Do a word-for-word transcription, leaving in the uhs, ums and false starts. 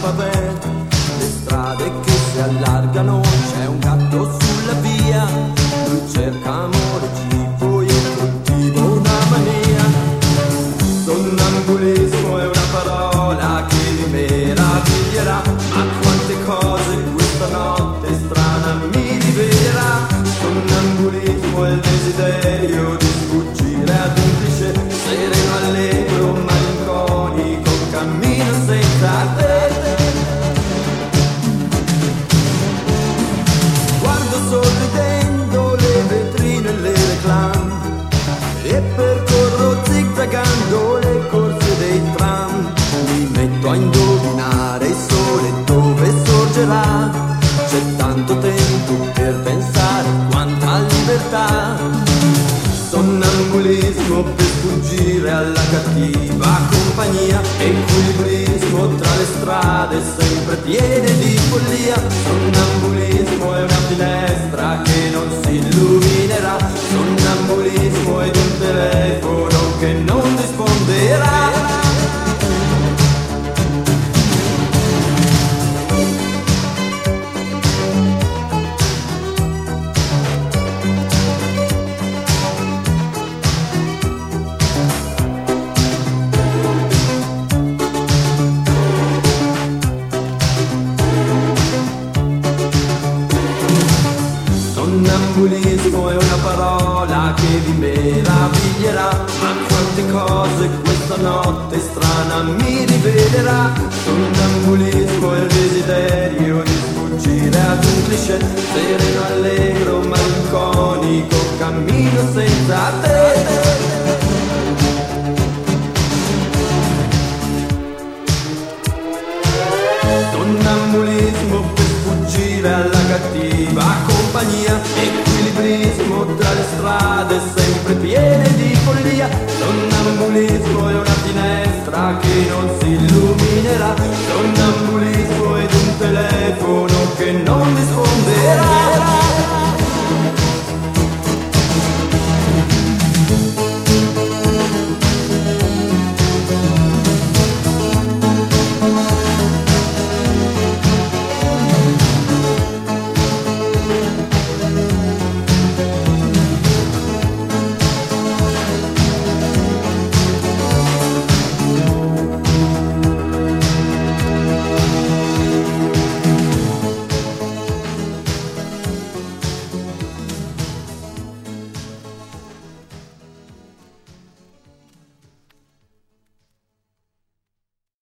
spaventa, le strade che si allargano, c'è un gatto sulla via, lui cerca amore, cibo e coltivo una mania. Sonnambulismo è una parola che mi meraviglierà, ma quante cose questa notte strana mi rivelerà. Sonnambulismo è il desiderio di sfuggire ad un cliché, sereno, allegro, malinconico, cammino senza te. Guardo sorridendo le vetrine e le reclame e percorro zigzagando le corse dei tram. Mi metto a indovinare il sole dove sorgerà. C'è tanto tempo per pensare, quanta libertà. Sonnambulismo per sfuggire alla cattiva compagnia, equilibrismo tra le strade sempre piene di follia. Sonnambulismo è una finestra che non si illuminerà. Sonnambulismo ed un telefono che non risponderà. Sonnambulismo è una parola che vi meraviglierà, ma quante cose questa notte strana mi rivelerà. Sonnambulismo è il desiderio di sfuggire ad un cliché, sereno, allegro, malinconico, cammino senza te. Sonnambulismo per sfuggire alla cattiva compagnia, equilibrismo tra le strade sempre piene di follia. Sonnambulismo è una finestra che non si illuminerà. Sonnambulismo ed un telefono che non risponderà.